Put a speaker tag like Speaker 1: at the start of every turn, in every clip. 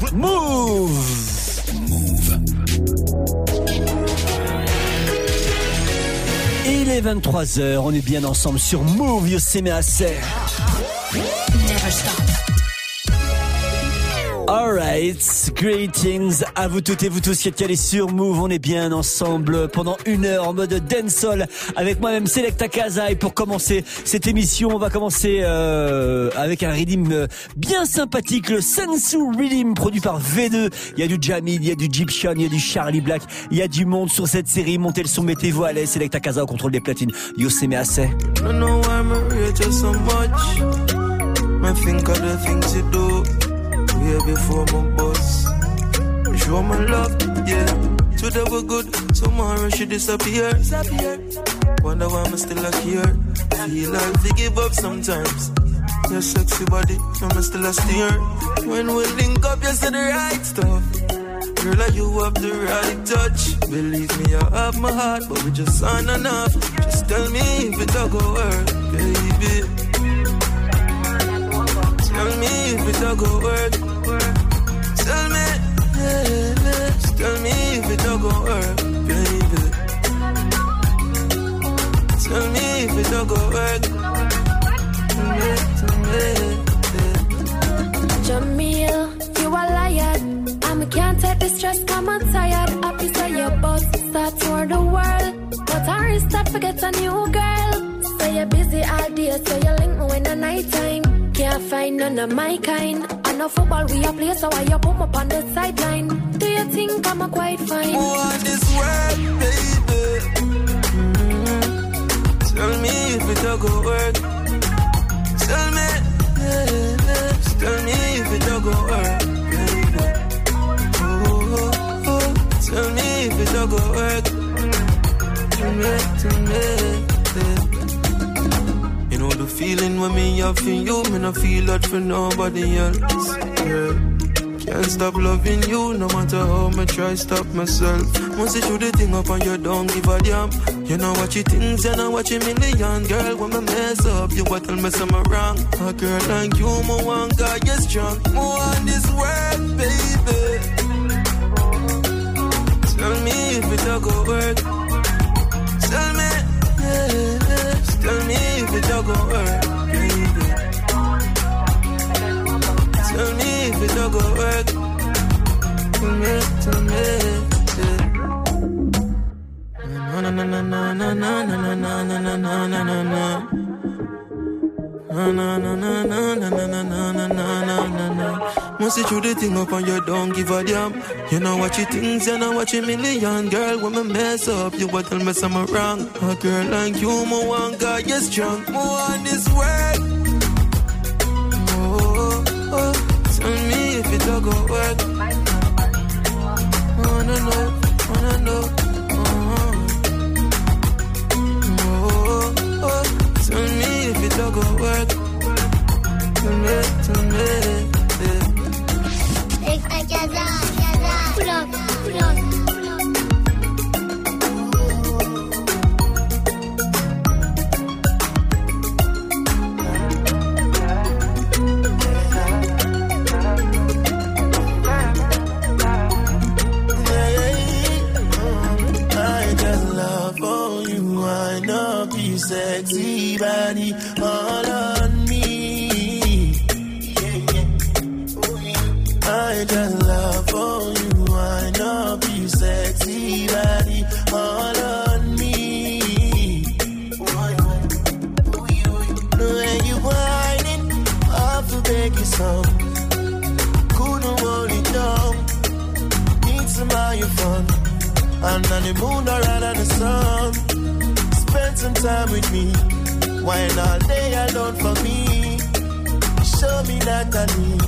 Speaker 1: Move. Il est 23h, on est bien ensemble sur Move, Yosemite Asser.
Speaker 2: Never stop.
Speaker 1: Alright, greetings à vous toutes et vous tous qui êtes calés sur Move. On est bien ensemble pendant 1 heure en mode dancehall avec moi-même Selecta Kaza. Et pour commencer cette émission, on va commencer avec un rhythm bien sympathique, le Sensu Rhythm produit par V2. Il y a du Jamil, il y a du Egyptian, il y a du Charlie Black, il y a du monde sur cette série. Montez le son, mettez-vous à l'aise. Selecta Kaza au contrôle des platines. Yosemite Asser.
Speaker 3: I know I'm rich so much. I think of the things you do. Yeah, before my boss. Show my love, yeah. Today we're good, tomorrow she disappear. Wonder why I'm still here. Feel like we give up sometimes. Your sexy body, I'm still a steer. When we link up, you say the right stuff. Girl, like you have the right touch. Believe me, I have my heart, but we just aren't enough. Just tell me if it don't go work, baby. Tell me if it don't go work. Tell me, yeah, tell me if it don't go work, baby. Tell me if it don't go work.
Speaker 4: Jamil, you a liar. I can't take the stress, come on tired. Happy say your boss start toward the world. But I restart, forget a new girl. Say you're busy all day, so you link me when the night time. Can't find none of my kind. I know football we a play, so why you put me up on the sideline? Do you think I'm a quite fine?
Speaker 3: Oh, this work, baby. Tell me if it don't go work. Tell me, yeah, tell me if it don't go work, baby. Oh, tell me if it don't go work. Tell me, yeah. You know the feeling when me have for you, me not feel that for nobody else. Yeah. Can't stop loving you, no matter how much I stop myself. Once you do the thing up and you don't give a damn. You know what you things, you know what you million. Girl, when I mess up, you what tell me something wrong. A girl like you, my one guy, you strong. More on this world, baby. Tell me if it don't go work. Tell me, yeah. Tell me if it don't go work, baby. Tell me if it don't go work. Tell me, yeah. Na na na na na na na na na na na na na na na. Na na na na na na na na na na na na. Must you do the thing up and you don't give a damn. You know what you things, you know what you million. Girl, when I mess up, you what tell me something wrong. A girl like you, my one guy, you strong. More on this world. Oh, tell me if it don't go work. Oh, no, no, oh, no, no. Oh, tell me if it don't go work. Tell me, yeah.
Speaker 4: Pull up, pull up.
Speaker 5: Sexy body all on me. I just love for you. I know you sexy body all on me. The way you whining, I have to beg you some. Couldn't hold it down. Need some of your fun. And on the moon or under the sun. Spend some time with me. Wine all day alone for me. Show me that I need.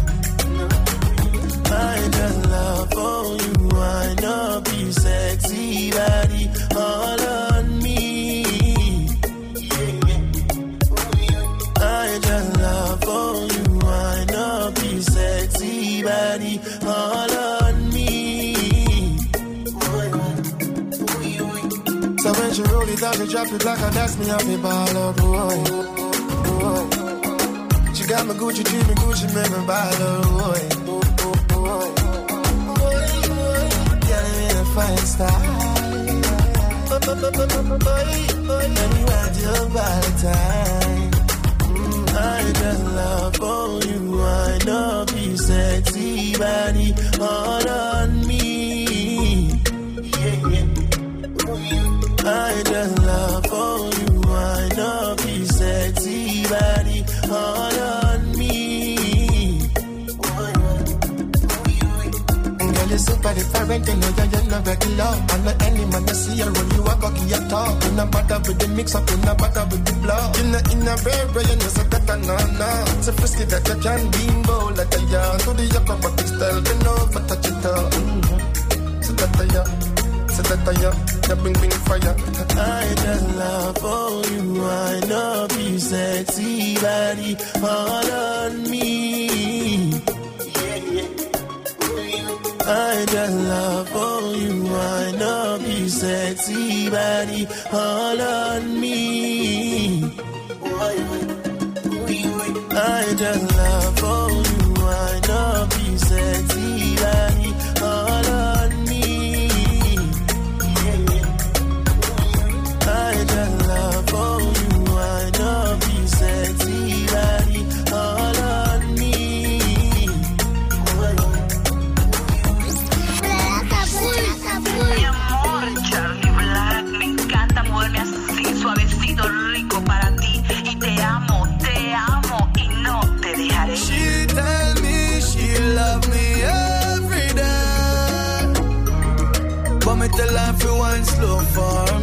Speaker 5: I just love for you. I know you sexy body all on me. I just love for you. I know you sexy body all on me. So when she roll it out, she drop it like a dance me off the ball up, boy. She got me Gucci, treat me Gucci, make me ball up, boy. And you had your Valentine. I just love for you. I love you, sexy body all on me. Yeah, yeah. I just love for you. I love you, sexy body all on me. Girl, you're super different, you know you're not regular. I'm not any man to see you when you are cocky your talk. You're not bother with the mix up, you're not bother with the block. You're not in a rare, you know so that I know. It's a frisky that you can be bold like a yard. To the acrobatic style, you know, but touch it up. So that I you bring fire. I just love for you. I love you, sexy body all on me. Yeah, yeah. I just love for you. I love you, sexy body all on me. I just love for you. I love you, sexy body all on me. I just love for you. I love you, sexy body all on me.
Speaker 2: Mi amor, Charlie Black, me encanta moverme así, suavecito, rico para ti. Y te amo y no te dejaré.
Speaker 5: She tell me she love me every day, but me tell her if you want slow for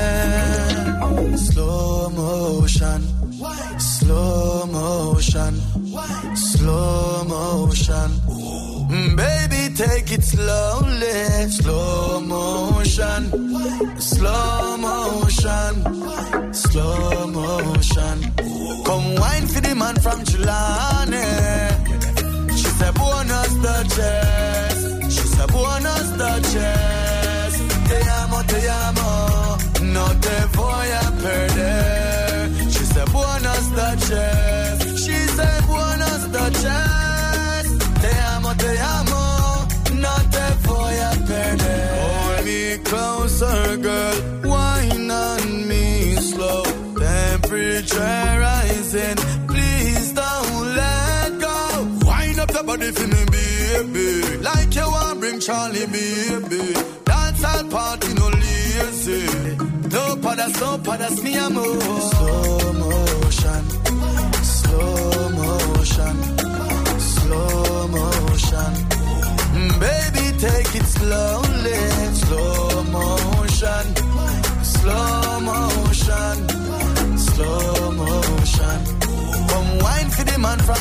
Speaker 5: me. Slow motion, slow motion, slow motion. Baby, take it slowly. Slow motion, slow motion, slow motion. Come wine for the man from Chilane. She said buenas noches. She said buenas noches. Te amo, no te voy a perder. She said buenas noches. She said buenas noches. Te amo, no te voy a perder. Hold me closer, girl, wine on me slow. Temperature rising, please don't let go. Wind up the body for me, baby, like you want bring Charlie, baby. Dance all party, no lazy. No padas, me amor. Slow motion, slow motion, slow motion. Baby, take it slowly. Slow motion, slow motion, slow motion. Come wine for the man from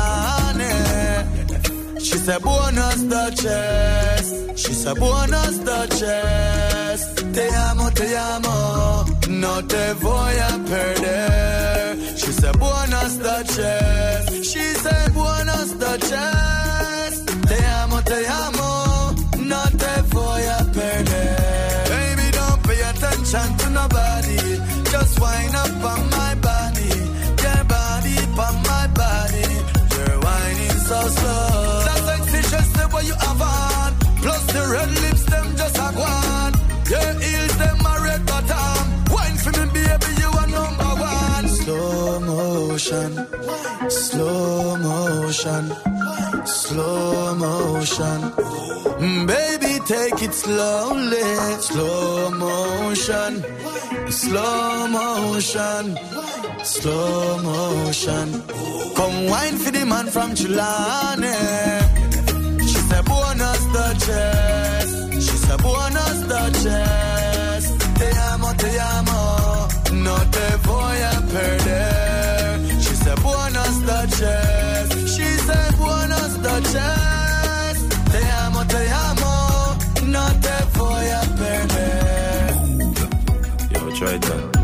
Speaker 5: Chilane. She said buenas noches. She said buenas noches. Te amo, no te voy a perder. She said buenas noches. She said buenas noches. Te amo, no te voy a perder. Baby, don't pay attention to nobody. Just wind up on my body. Your body on my body. You're whining so slow. That sexy dress the way you have on. Plus the red lips, them just a gone. Your heels, them a red bottom. Wine for me, baby, you are number one. Slow motion, slow motion, slow motion. Baby, take it slowly. Slow motion, slow motion, slow motion. Come wine for the man from Chilane. She said buenas noches. She said buenas noches. Te amo, no te voy a perder. She said buenas noches. She said buenas noches. Te amo, no te voy a perder.
Speaker 6: Yo, try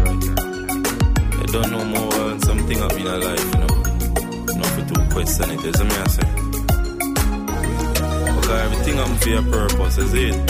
Speaker 6: that. You don't know more when something up in your life, you know. Not to question it, isn't me I say? Because everything I'm for your purpose, is it?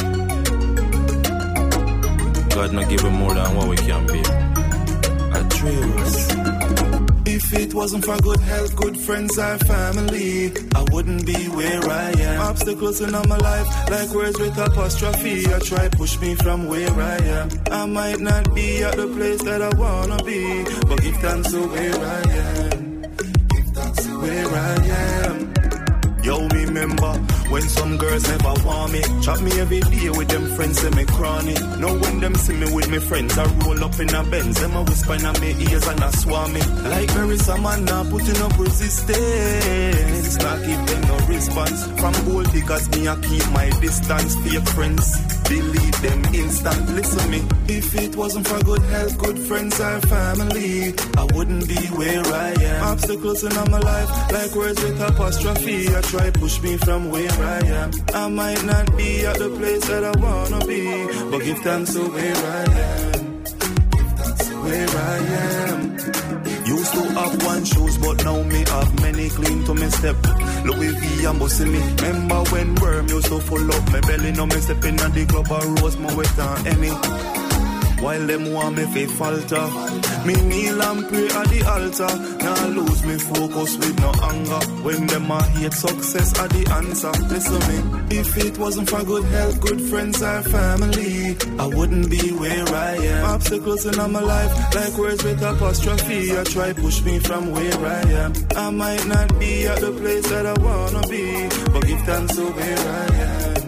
Speaker 6: God not give him more than what we can be. I trust.
Speaker 3: If it wasn't for good health, good friends, or family, I wouldn't be where I am. Obstacles in my life, like words with apostrophe. I try push me from where I am. I might not be at the place that I wanna be, but give thanks to where I am. Give thanks to where I am. Yo, remember when some girls never want me. Chat me every day with them friends, say me cranny. Now when them see me with me friends, I roll up in a Benz. Them a whisper in my ears and I swarm me. Like Marissa man now putting up resistance. Not give them no response. From gold diggers me I keep my distance. Fake friends, delete them instant. Listen me, if it wasn't for good health, good friends or family, I wouldn't be where I am. Obstacles in my life, like words with apostrophe. I try push me from where I am. I might not be at the place that I wanna be, but give thanks to where I am. Where I am. Used to have one shoes, but now me have many. Clean to me step. Louis V and Bossy me. Remember when worm used to full up my belly? Now me stepping at the club or rose my wet on any. While them want me fi falter, me kneel and pray at the altar. Now lose me focus with no anger. When them a hate success at the answer. Listen me, if it wasn't for good health, good friends or family, I wouldn't be where I am. Obstacles in my life, like words with apostrophe. I try push me from where I am. I might not be at the place that I wanna be, but give thanks to where I am.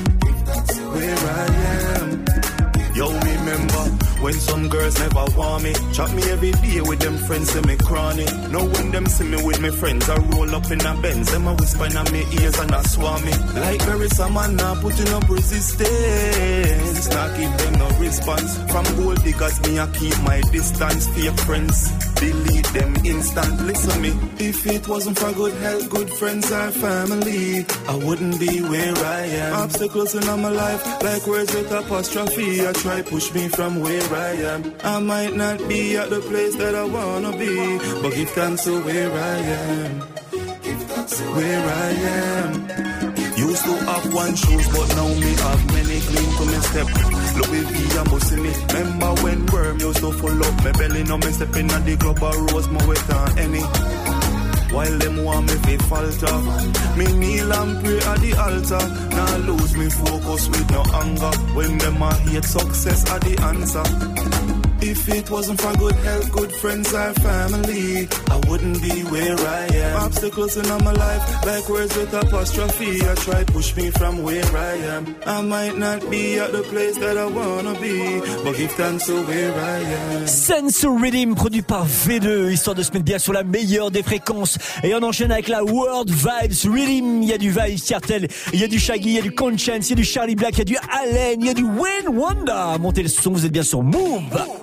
Speaker 3: Where I am. Yo, remember when some girls never want me. Chat me every day with them friends, say me cranny. Now when them see me with me friends, I roll up in a Benz. Them a whisper in my ears and I swarm me. Like Marissa man now putting up resistance. Not give them no response. From gold diggers me I keep my distance. Fake friends, delete them instant. Listen me, if it wasn't for good health, good friends or family, I wouldn't be where I am. Obstacles in my life, like words with apostrophe. I try push me from where I am. I might not be at the place that I wanna be, but give thanks to where I am. Where I am. Used to have one shoes, but now me have many. Clean to me step. Louis V and Bossy me. Remember when worm used to full up my belly? Now me stepping at the club or rose my wet on any. While them want me fi falter, me kneel and pray at the altar. Now lose me focus with no anger. When them a hate success at the answer. If it wasn't for good health, good friends or family, I wouldn't be where I am. Obstacles in my life, like words with apostrophe. I try push me from where I am. I might not be at the place that I wanna be, but give thanks to where I am.
Speaker 1: Sense Rhythm, produit par V2, histoire de se mettre bien sur la meilleure des fréquences. Et on enchaîne avec la World Vibes Rhythm. Il y a du Vibes Cartel, il y a du Shaggy, il y a du Conscience, il y a du Charlie Black, il y a du Allen, il y a du Wayne Wonder. Montez le son, vous êtes bien sur Move.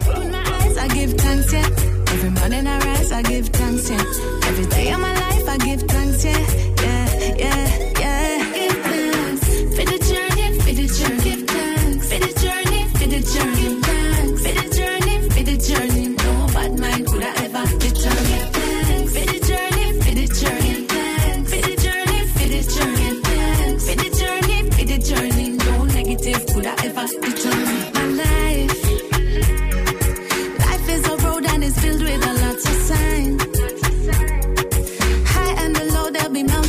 Speaker 7: I give thanks, yeah. Every morning I rise, I give thanks, yeah. Every day of my life, I give thanks, yeah. Yeah, yeah, yeah. Give thanks for the journey, for the journey. Give thanks for the journey, for the journey. Give thanks for the journey, for the journey. No bad mind could I ever deter me. Thanks for the journey, for the journey. Thanks for the journey, for the journey. Thanks for the journey, for the journey. No negative could I ever deter me. My life. It's filled with a lot of signs. High and the low, there'll be mountains.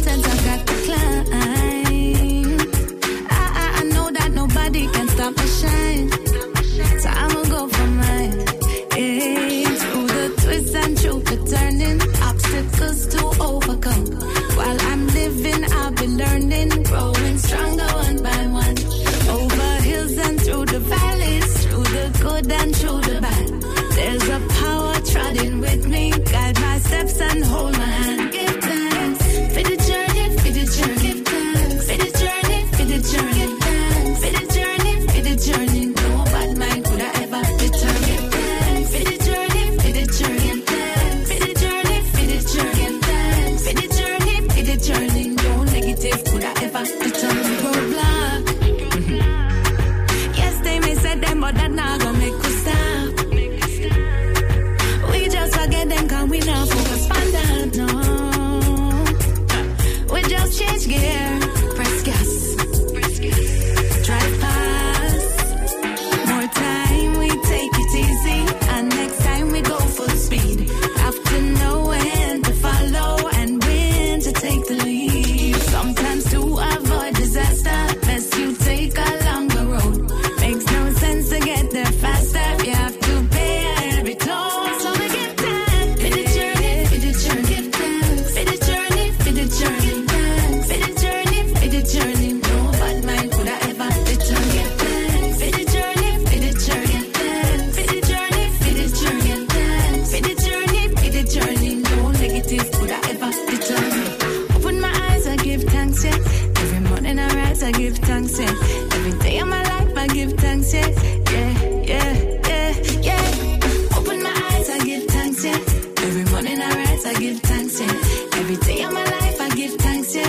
Speaker 7: give thanks, yeah. Every day of my life, I give thanks, yeah. Open my eyes, I give thanks, yeah. Every morning I rise, I give thanks, yeah. Every day of my life, I give thanks, yeah.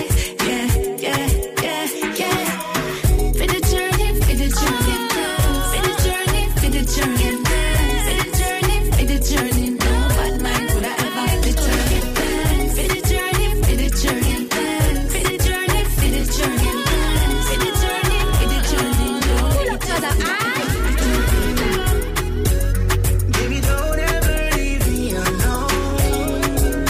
Speaker 7: For the journey, for the journey, for the journey, for the journey, for the journey. No bad mind could I ever return. For the journey, for the journey, for the journey, for the journey, for the journey, for the journey. No, because
Speaker 3: Baby, don't ever leave me alone.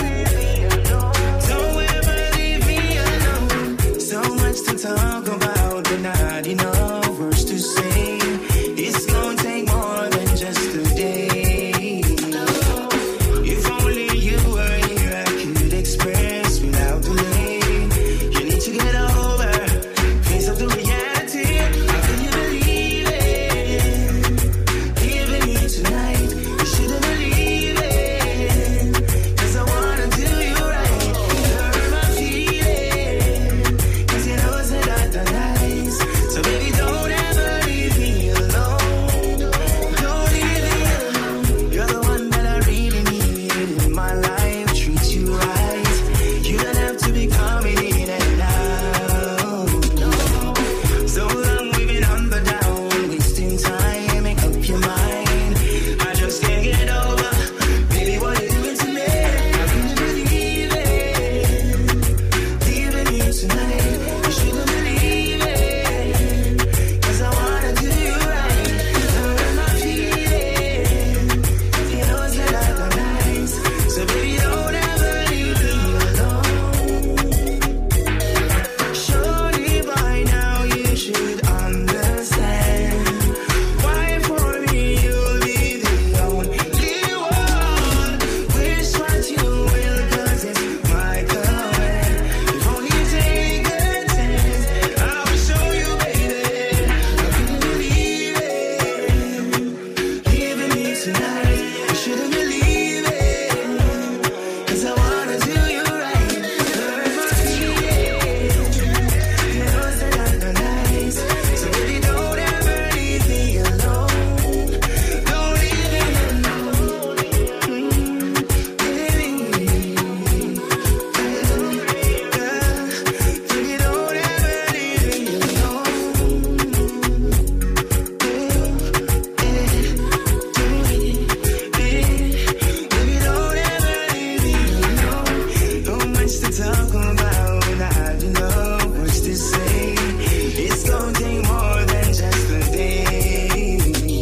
Speaker 3: Don't ever leave me alone. So much to talk about, but not enough words to say. It's gonna take more than just a day. If only you were here, I could express without delay. You need to get over, face up the reality. How can you believe it? Leaving me tonight, you shouldn't believe it. 'Cause I wanna do you right. You hurt my feelings, 'cause you know it's not that nice. So baby, don't ever leave me alone. Don't leave me alone. You're the one that I really need in my life. Treat you right. You don't have to be coming in and out. So long we've been on the down, wasting time. Make up your mind. I just can't get over, baby, what you doing to me? How can you believe it? Leaving me tonight, you shouldn't believe it. 'Cause I wanna do you right. Hurt my feelings, you know it's not that nice. So baby, don't ever leave me alone. Surely by now you should understand. Why for me you'll be the only one. Wish what you will, 'cause it's my command. If only you take a chance, I will show you, baby. How can you believe it? Leaving me tonight, you shouldn't believe it. 'Cause I wanna do you right. Hurt my feelings, you know it's not that nice. So baby, don't ever leave me alone. Don't leave me alone, baby. Baby, don't ever leave me alone. Don't much to talk about, not enough words to say. It's gonna take more than just a day.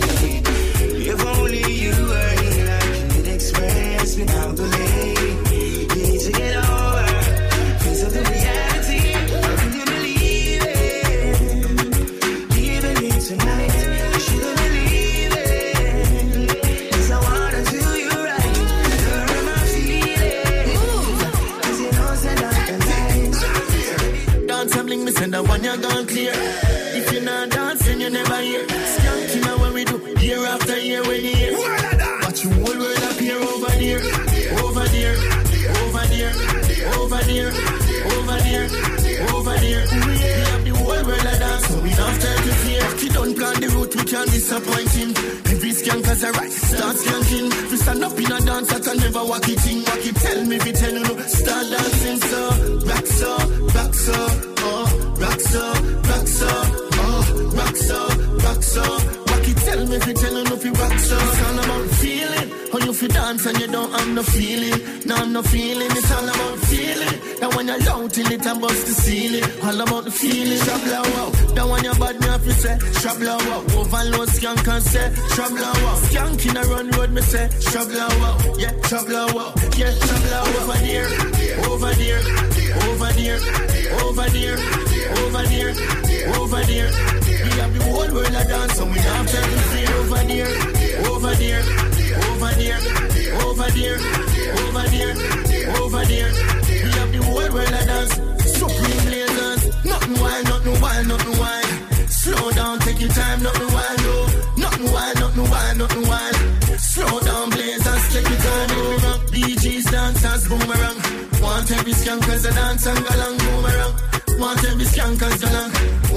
Speaker 3: If only you were here, I could express without delay. You need to get over, face up the reality. How can you believe it? Leaving me tonight, you shouldn't believe it. 'Cause I wanna do you right. Hurt my feelings, 'cause you know it's not that nice. Dance and bling, me send that one you gone clear. If you're not dancing, you never hear. Skanking now what we do, year after year when you hear. Watch your whole world appear over there, over there, over there, over there, over there, over there. We have the whole world a dance, so we don't have to fear. He don't plan the route, we can't disappoint him. Every skankers are right, start skanking. We stand up in a dance that I never walk it in. Walk it, tell me if you tell you no. Start dancing so, rock so, rock so, oh, rock so, rock so, oh, rock so, rock so. Walk it, tell me if you tell you no, if you rock so. It's all about feeling. How you feel dance and you don't have no feeling. No, no feeling, it's all about feeling. That when you're loud till it and bust the ceiling. All about the feeling. Shabla wow. That when you're bad, me have to say shabla wow. Overload skank and say shabla wow. Skank in a run road, me say shabla wow. Yeah, shabla wow. Yeah, shabla wow. Over there, over there, over there, over there, over there, over there. We have the whole world a dance and we have time to feel over there, over there, over there, over there, over there, over there. We have the whole world a dance. Supreme blazers, nothing wild, nothing wild, nothing wild. Slow down, take your time, nothing wild, no. Nothing wild, nothing wild, nothing wild. Slow down, blazers, take your time, over. DJs, dancers, boomerang. Want every skankers a dance and galang boomerang. Want every skankers galang.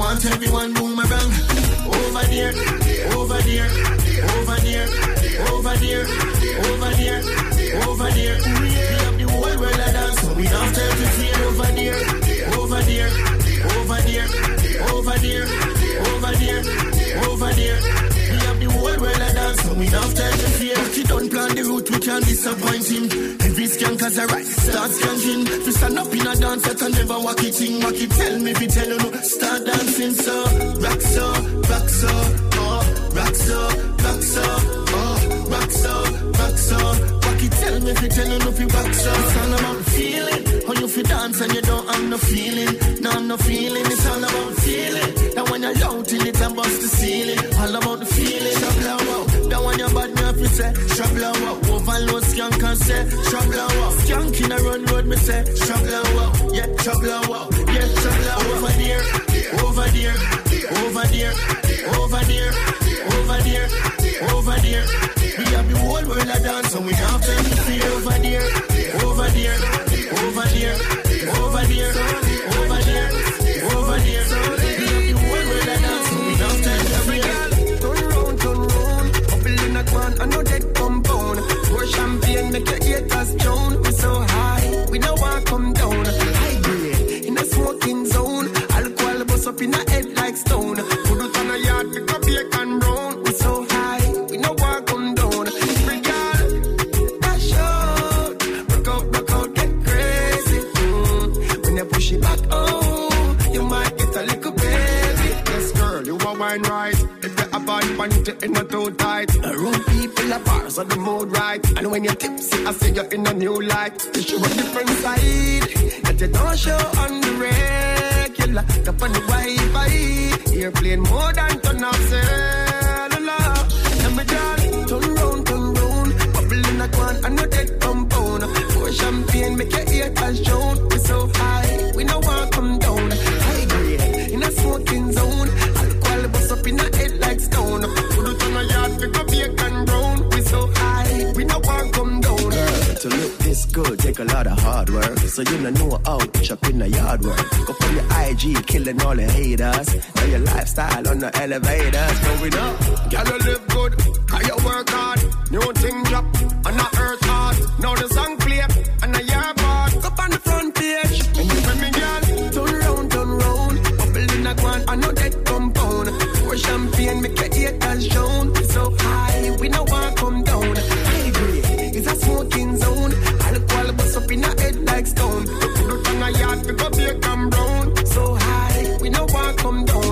Speaker 5: want everyone boomerang. Over there, over there, over there, over there, over there, over there. We have the whole world a dance, so we have time to feel over there, over there, over there, over there, over there, over there. We have the whole world a dance, so we have time to feel. But you don't plan the route, we can't disappoint him. Every skank has a right, start skanking. To stand up in a dance set and never walk it in. Walk it, tell me if you tell you no. Start dancing so, rock so, rock so, oh, rock so, rock so, oh, rock so, rock so. Walk it, tell me if you tell you no, if you rock so. It's all about feeling. How you feel dance and you don't have no feeling. No, no feeling, it's all about feeling. That when you're loud till it and bust the ceiling. All about the feeling, shabla wow. That when you're bad, me have to say, shabla wow. Overload skank and say, shabla wow. Skank in a run road, me say, shabla wow. Yeah, shabla wow. Yeah, shabla wow. Over there, over there, over there, over there, over there, over there. We have the whole world a dance, and we have time to feel over there, over there, over there, over there, over there, over there. We have the whole world a dance, and we have time to feel. Turn round, bubble in a can, I know that compound. Pour champagne, make your haters drown. We so high, we don't want come down. High grade in a smoking zone. Alcohol bust up in a head like stone. Put it on a yard, pick up your can brown. We so high, we don't want come down. Free girl, dash out, rock out, get crazy. When you push it back, oh, you might get a little baby. Yes, girl, you are wine right. If you're a bad panty in a too tight. Room people are bars on the mood right. And when you're tipsy, I see you in a new light. You show a different side that you don't show on the regular. Up on the Wi-Fi, you're playing more than turn off cellular. And my girl, turn round, bubble in a can, I know that compound. Pour champagne, make your haters drown. We so high, we know want come down. High grade in a smoking zone. Alcohol bust up in a head like stone. Put it on a yard, pick up bacon brown. We so high, we know want come down.
Speaker 8: Girl, to look this good, take a lot of hard work. So you know how to chop in the yard work. Go from your IG, killing all the haters. Now your lifestyle on the elevators going up.
Speaker 5: Girl, you live good, cause you work hard. New thing drop, and I earth hard. Now the song play, and I hear part. Go on the front page, and you bring me, girl. Turn round, bubble in a can, I know that compound. Pour champagne, make your haters drown. So high, we know want come down. High grade, it's a smoking zone. Alcohol bust up in a head like stone. Put it on a yard, pick up your cam brown. So high, we know want come down.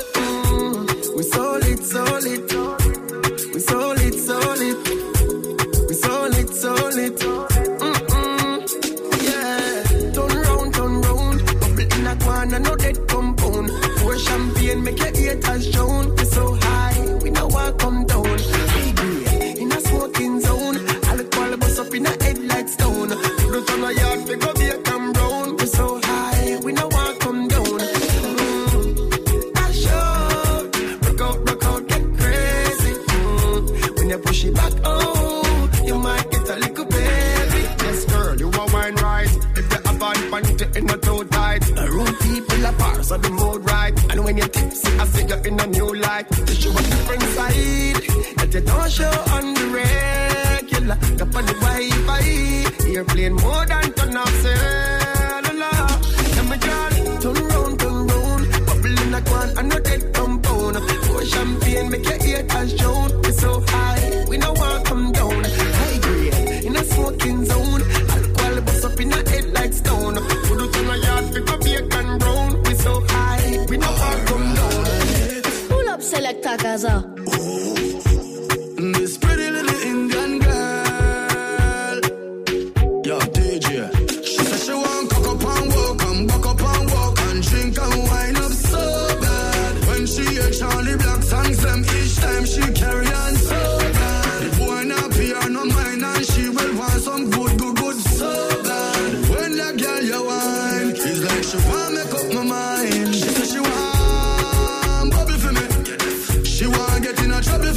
Speaker 5: We solid. We solid. We solid. Yeah. Turn round. Bubble in a can, I know that compound. Pour champagne, make your haters drown. We so high, we know want come down. High grade in a smoking zone. Alcohol bust up in a head like stone. Put it on a yard, pick up your cam brown. We so high, we know want come down. Dash out, rock out, get crazy. When you push it back, oh, you might get a little baby. Yes, girl, you are wine right. If you're a bad panty in a too tight. Room people are bars on the mood right. And when you're tipsy, I see you in a new light. You show a different side that you don't show on the regular. Up on the Wi-Fi, you're playing more than turn off cellular. And my girl, turn round, bubble in a can, I know that compound. Pour champagne, make your haters drown. We so high, we know want come down. High grade in a smoking zone. Alcohol bust up in a head like stone. Put it on a yard, pick up bacon brown. We so high, we know want come down.
Speaker 4: Pull up, Selecta Kaza.
Speaker 8: This pretty little Indian girl, yo DJ, she said she want cock up and walk and buck up and walk and drink and wine up so bad. When she hear Charlie Black songs, them each time she carry on so bad. The boy not pay her no mind and she will want some good so bad. When that girl you wine, it's like she want make up my mind. She said she want bubble for me, she want get in a trouble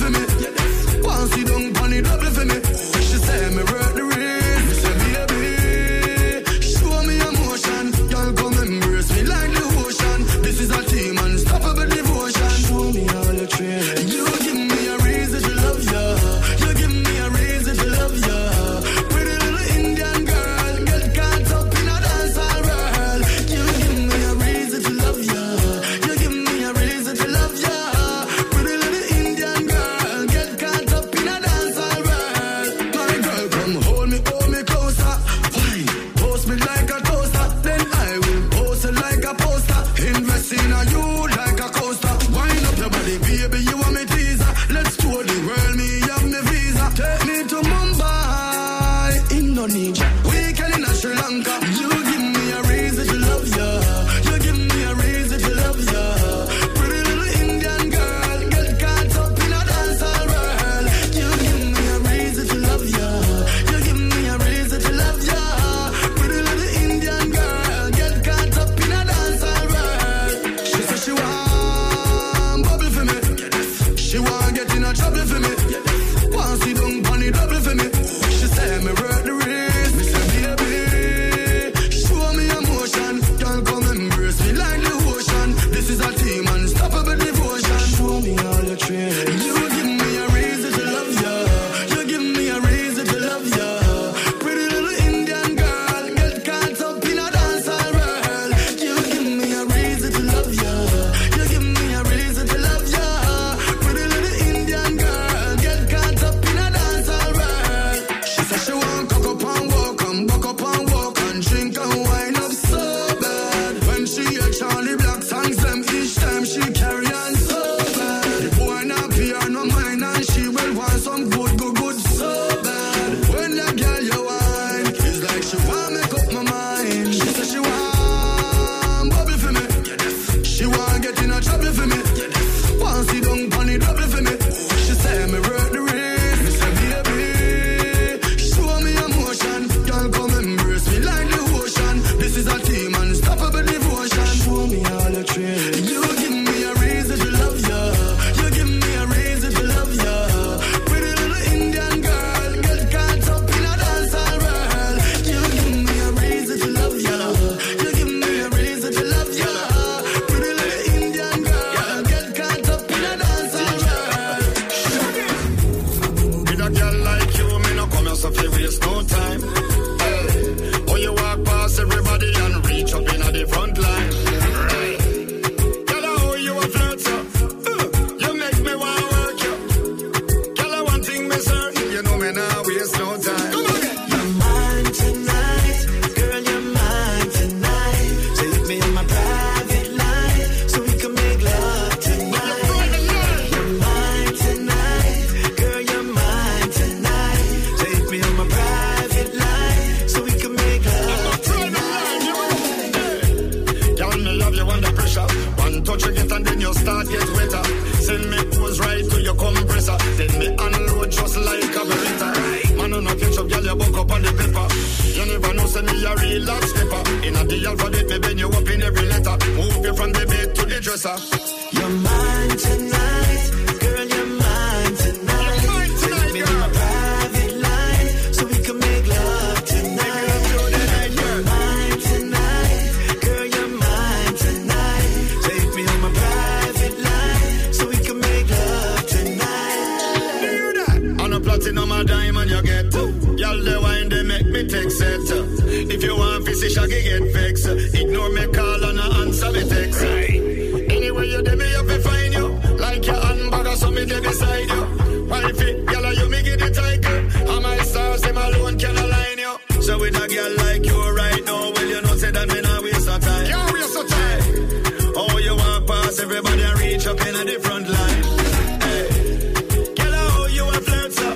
Speaker 8: One touch you get and then you start get wetter. Send me pose right to your compressor. Then me unload just like a beretta. Man on a ketchup, girl, you buck up on the pepper. You never know, send me a real love stepper. In a the alphabet, me bend you up in every letter. Move you from the bed to the dresser.
Speaker 5: You're mine tonight, girl, you're mine tonight. You're mine tonight, take me on my private line, so we can make love tonight. You're mine tonight, girl, you're mine tonight. Take me on my private line, so we can make love tonight.
Speaker 8: Hear that? On a platinum, a diamond you get. Y'all the wine, they make me take set. If you want to see shaggy, get vexed. Ignore me call and I answer me text. Anyway, you dey me up to find you. Like your handbag or something dey beside you. Wifey, girl, you make it a tiger. And my stars, them alone can align you. So with a girl like you right now, well, you know, say that me not waste no time. Can't waste no time. Oh, you want pass everybody and reach up in a different line. Hey, girl, how you a flirt, so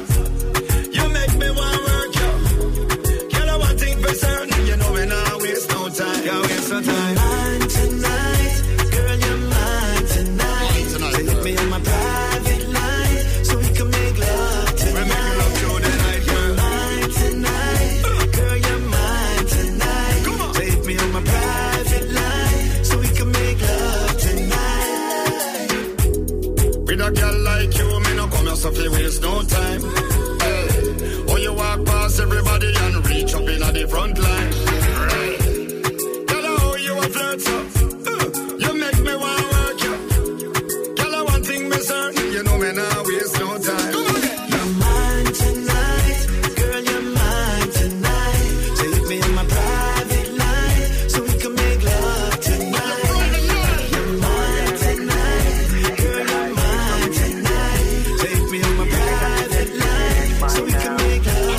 Speaker 8: you make me want work, yo. Girl, I want thing for certain. You know me not waste no time. Can't waste no time.
Speaker 5: Mine tonight, girl, you're mine tonight. Take me on my private line, so we can make love tonight.
Speaker 8: We make love through the night, girl.
Speaker 5: Mine tonight, girl, you're mine tonight. Take me on my private line, so we can make love tonight.
Speaker 8: With a girl like you, me no come here so fi waste no time. Hey, oh, you walk past everybody and reach up in a the front line. Right. Girl, how you a flirt, so you make me want work, you. Girl, I want thing me certain. You know me now waste no time.
Speaker 5: You're mine tonight, girl, you're mine tonight. Take me on my private line, so we can make love tonight. You're mine tonight, girl, you're mine tonight. Take me on my private line, so we can make love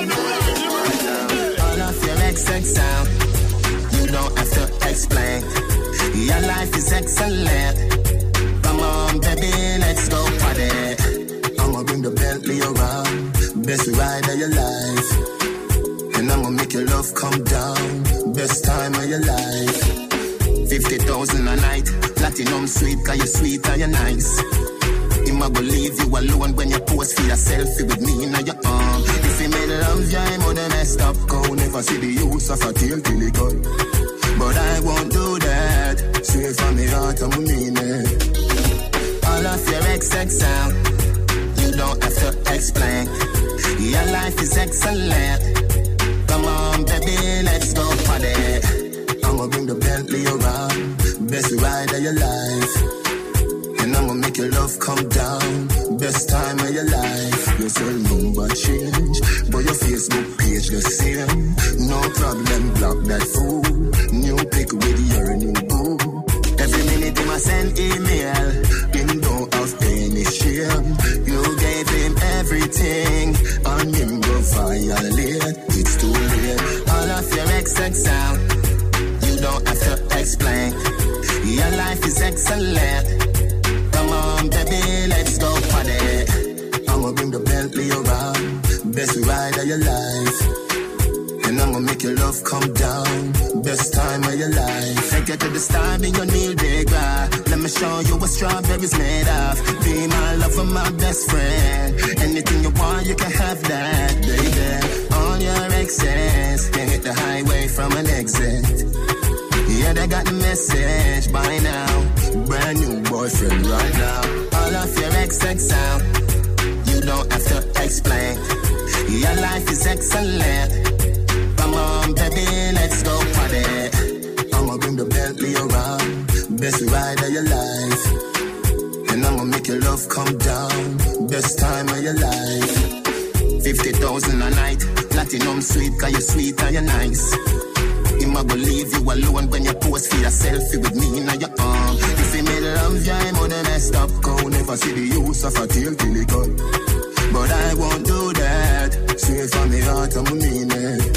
Speaker 5: tonight.
Speaker 9: All of your XX sound, you don't have to explain. Your life is excellent. Come on, baby, let's go party. I'ma bring the Bentley around, best ride of your life. And I'ma make your love come down, best time of your life. 50,000 a night, platinum sweet, cause you're sweet and you're nice. I'ma go leave you alone when you pose for your selfie with me in your arm. If you made love, yeah, I'm gonna messed up. Go never see the use of a tail till it gone. But I won't do that. Straight from the heart, I'm mean it. All of your XX sound, you don't have to explain. Your life is excellent. Come on, baby, let's go party. I'ma bring the Bentley around, best ride of your life. And I'ma make your love come down, best time of your life. Your cell number change, but your Facebook page the same. No problem, block that fool. New pic with your new boo. Every minute he must send email, him don't have any shame. You gave him everything, and him go violate. It's too late. All of your XX sound, you don't have to explain. Your life is excellent. Come on, baby, let's go party. I'ma bring the Bentley around, best ride of your life. And I'ma make your love come down, best time of your life. Take you to the star, be your Neil Degrasse. Let me show you what strawberries made of. Be my lover, my best friend. Anything you want, you can have that, baby. All your exes can hit the highway from an exit. Yeah, they got the message by now. Brand new boyfriend right now. All of your XX sound, you don't have to explain. Your life is excellent. Come on, baby, let's go party. I'ma bring the Bentley around, best ride of your life. And I'ma make your love come down, best time of your life. 50,000 a night, platinum sweet, cause you're sweet and you're nice. I'ma go leave you alone when you pose for your selfie with me in your arm. If you made love, yeah, I'm gonna messed up. Go never see the use of a tail till it gone. But I won't do that. Straight from the heart, I'm mean it.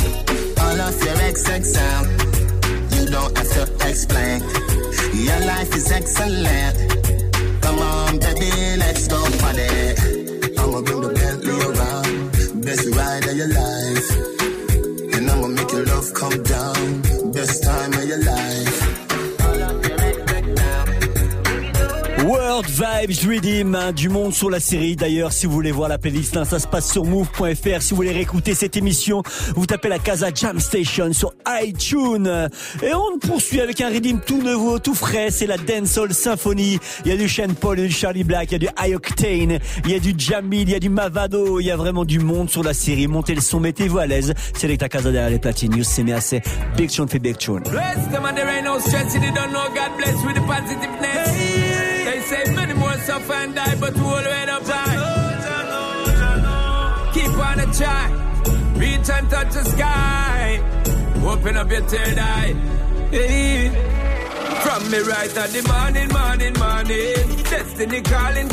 Speaker 9: All of your XX sound, you don't have to explain. Your life is excellent. Come on, baby, let's go party. I'ma bring the Bentley around, best ride of your life. And I'ma make your love come down, best time of your life. All of your XX sound.
Speaker 1: World Vibes Redeem, hein, du monde sur la série. D'ailleurs, si vous voulez voir la playlist, hein, ça se passe sur move.fr. Si vous voulez réécouter cette émission, vous tapez la Casa Jam Station sur iTunes. Et on poursuit avec un Redeem tout nouveau, tout frais. C'est la Dancehall Symphony. Il y a du Sean Paul, il y a du Charlie Black, il y a du High Octane, il y a du Jamil, il y a du Mavado. Il y a vraiment du monde sur la série. Montez le son, mettez-vous à l'aise. C'est avec ta Casa derrière les platines. News, c'est assez. Big Tune fait Big Tune.
Speaker 10: Bless them and there ain't no stress. They don't know God bless with the positiveness. They say many more suffer and die, but who will end up die? Keep on a try, reach and touch the sky. Open up your third eye. Hey. From me right at the morning. Destiny calling.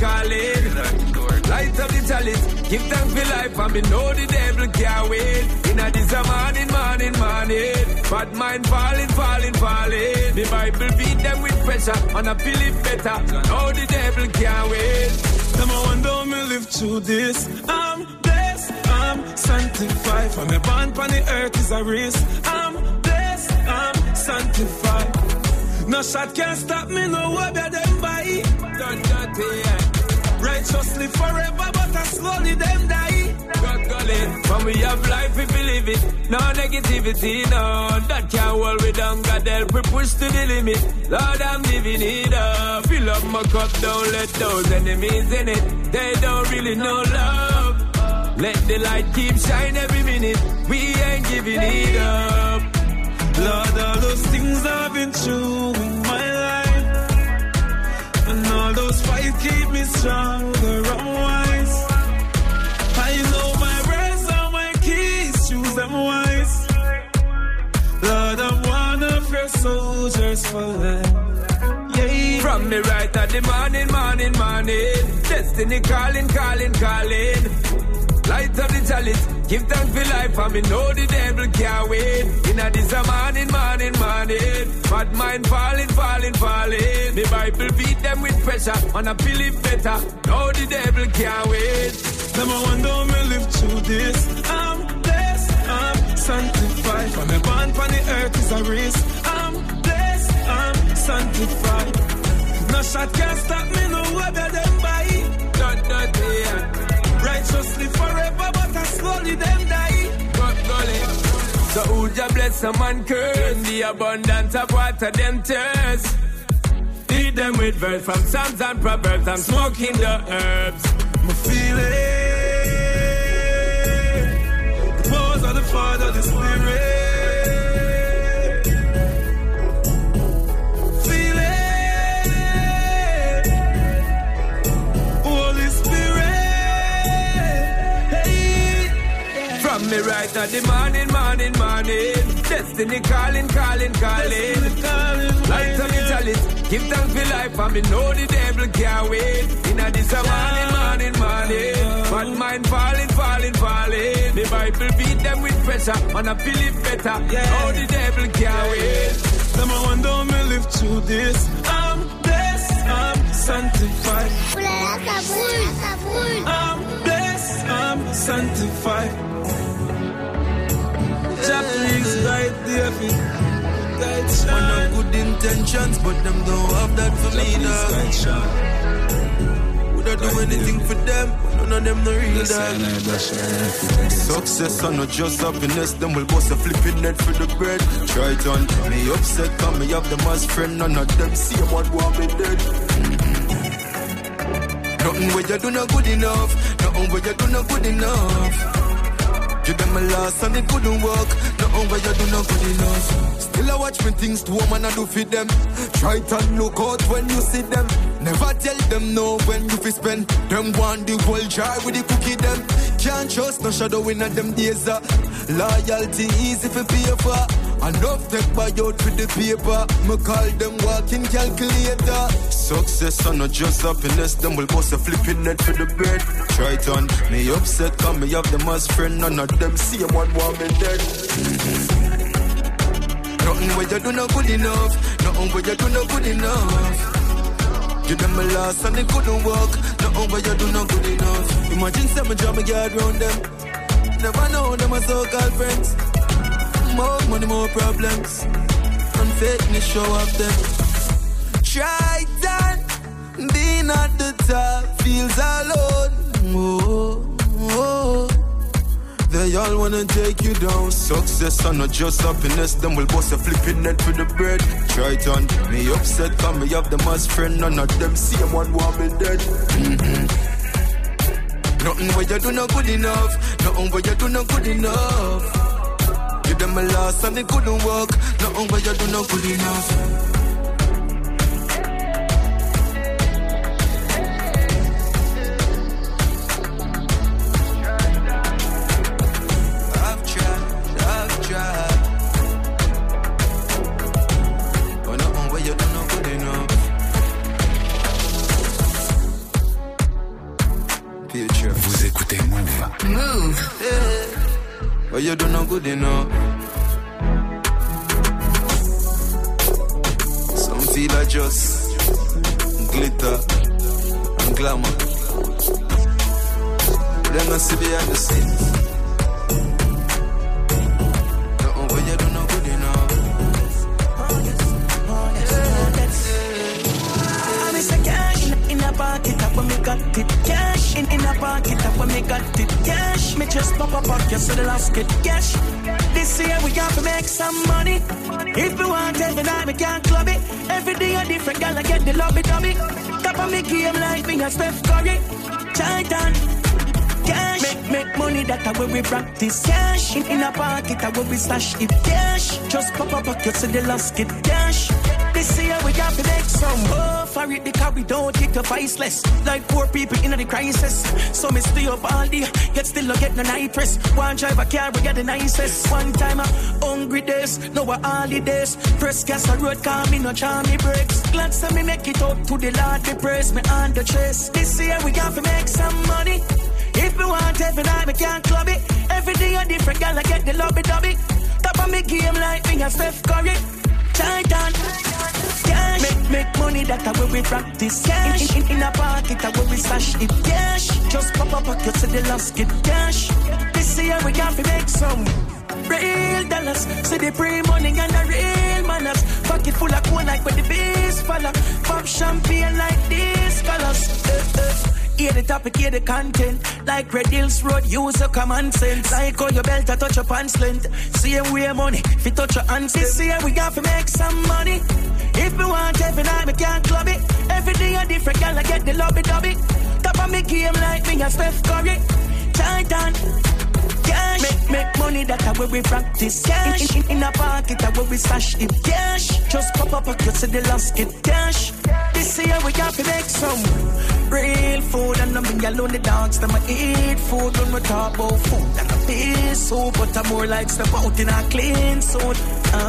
Speaker 10: Light up the chalice, give thanks for life, and me know the devil can't wait. Inna this a morning. Bad mind falling. The Bible beat them with pressure, and I feel it better. Know the devil can't wait.
Speaker 11: Them I wonder how me live through this. I'm blessed, I'm sanctified. For me born on the earth is a race. I'm blessed, I'm sanctified. No shot can't stop me, no way better than by.
Speaker 10: Don't dirty,
Speaker 11: righteously forever, but I slowly them die.
Speaker 10: God calling, when we have life, we believe it. No negativity, no, that can't hold we down. God help we push to the limit. Lord, I'm living it up. Fill up my cup, don't let those enemies in it. They don't really know love. Let the light keep shine every minute. We ain't giving it up.
Speaker 11: Lord, all those things I've been through in my life, and all those fights keep me stronger, I'm wise. I know my words are my keys, choose them wise. Lord, I'm one of your soldiers for life. Yeah.
Speaker 10: From me right at the morning. Destiny calling. Light up the chalice, give thanks for life, and me know the devil can't wait. Inna this a morning. Bad mind falling. The Bible beat them with pressure, and I feel it better. Know the devil can't wait.
Speaker 11: Them I wonder how me live through this. I'm blessed, I'm sanctified. For me born on the earth is a race. I'm blessed, I'm sanctified. No shot can't stop me, no way better than by. Righteously forever, but I slowly them die.
Speaker 10: So who just bless a man curse? The abundance of water them thirst. Feed them with verse from Psalms and Proverbs. I'm smoking the herbs.
Speaker 11: Me feel it. The powers of the Father, the Spirit. Feel it. Holy Spirit.
Speaker 10: From me right at the morning. Destiny calling. Light up the chalice, give thanks for life, and me know the devil can't wait. Inna this a morning. Bad mind falling. The Bible beat them with pressure, and I feel it better. Know the devil can't wait.
Speaker 11: Them I wonder how me live through this. I'm blessed, I'm sanctified. I'm blessed, I'm sanctified. Japanese right there for
Speaker 3: man have good intentions, but them don't have that for me now. Would I do anything for them? None of them no real dog. Success and not just happiness. Them will bust a flipping net for the bread. Try it on me upset, cause me have them as friend. None of them see what want me dead. Nothing where you do not good enough. Nothing where you do not good enough. Give them a loss and it couldn't work. Nothing where you do not good enough. Still I watch me things to woman I do feed them. Try to look out when you see them. Never tell them no when you fi spend. Them want the whole jar with the cookie them. Can't trust no shadow in at them days. Loyalty easy for pay for. Enough take by out with the paper. Me call them walking calculator. Success and not just happiness. Them will bust a flipping net for the bread. Try it on me upset, cause me have them as friend. None of them see what want me dead. Nothing where you do not good enough. Nothing where you do not good enough. Give them a loss and it couldn't work. Nothing where you do not good enough. Imagine some job a guard round them. Never know them as so-called friends. More money, more problems. And fakeness show off them. Try that. feels alone. Oh, oh. They all wanna take you down. Success and not just happiness. Them will bust a flipping net for the bread. Try it on me upset, cause me have them as friend. None of them see one want me dead. Nothing where you do not good enough. Nothing where you do not good enough. Give them a loss and it couldn't work. Nothing where you do not good enough.
Speaker 12: Vous écoutez Move.
Speaker 3: Move. Yeah. But you do not good enough. Some feel like just glitter and glamour. Then I see behind the scenes. But you do not good enough.
Speaker 13: I miss a cash in a pocket up when me got it. Cash in a pocket up when me got it. Cash me just pop up pocket so the last get cash. This year we got to make some money. If we want every night we can't club it. Every day a different girl I get the lobby dummy. Top of me game like me and Steph Curry. Titan. Cash, make money, that I will we practice. Cash, in a pocket, I will we stash it. Cash, just pop up pockets and the last get cash. This year we got to make some. Oh, for it, the car we don't take the priceless. Like poor people in the crisis. So me stay up all day, yet still don't get no night rest. One drive a car, we get the nicest. One time hungry days, now we're holidays. Press gas a road, call me no charm me breaks. Glad to me make it out to the Lord, we praise me on the chase. This year we got to make some money. If we want every night, we can't club it. Every day a different girl, I get the lobby-dubby. Top of me game like me and Steph Curry. Titan. Cash. Make money, that I will we practice. Cash. In a pocket, I will we stash it. Cash. Just pop up pockets and the last get cash. This year we got to make some real dollars. See the pre-money and the real manners. Pocket full of coin like when the bees follow. Pop champagne like these colors. Hear the topic, hear the content. Like Red Hills Road, use your common sense. Like all your belt, I touch your pants length. Same way money, if you touch your hands. This year we got to make some money. If we want every night, we can't club it. Every day a different girl, I get the lobby-dubby. Top of me game like me and Steph Curry. Titan. Cash. Make money, that I will we practice. Cash. In a pocket, I will we stash it. Cash. Just pop up pockets and the last get cash. This year we got to make some real food. And I mean alone the dogs, them I eat food. When we talk about food, and I pay so. But I'm more like step out in a clean suit.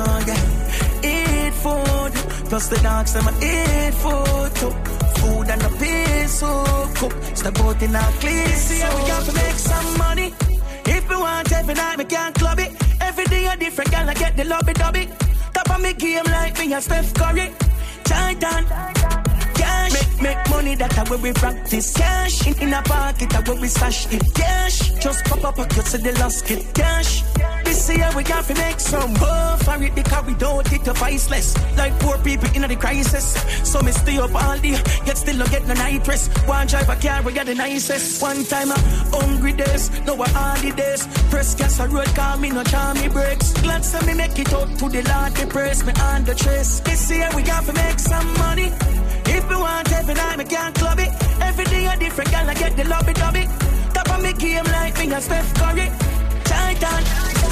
Speaker 13: Yeah. Eat food. Plus the dogs, them I eat food too. Food and I pay so. Cook. Step out in a clean suit. This year we got to make some money. If we want every night, we can't club it. Every day a different girl, I get the lobby-dubby. Top of me game like me and Steph Curry. Titan. Cash. Make money, that I will we practice. Cash. In a pocket, I will we stash it. Cash. Just pop up pockets and the last get cash. This year we got to make some. Oh, for it, the car we don't take the priceless. Like poor people in the crisis. So me stay up all day, yet still don't get no night rest. One drive a car, we got the nicest. One time hungry days, now we're holidays. Press gas a road, call me no charm me breaks. Glad to me make it out to the Lord, they praise me on the chase. This year we got to make some money. If we want every night, we can't club it. Every day a different girl, I get the lobby-dubby. Top of me game like me and Steph Curry. Titan.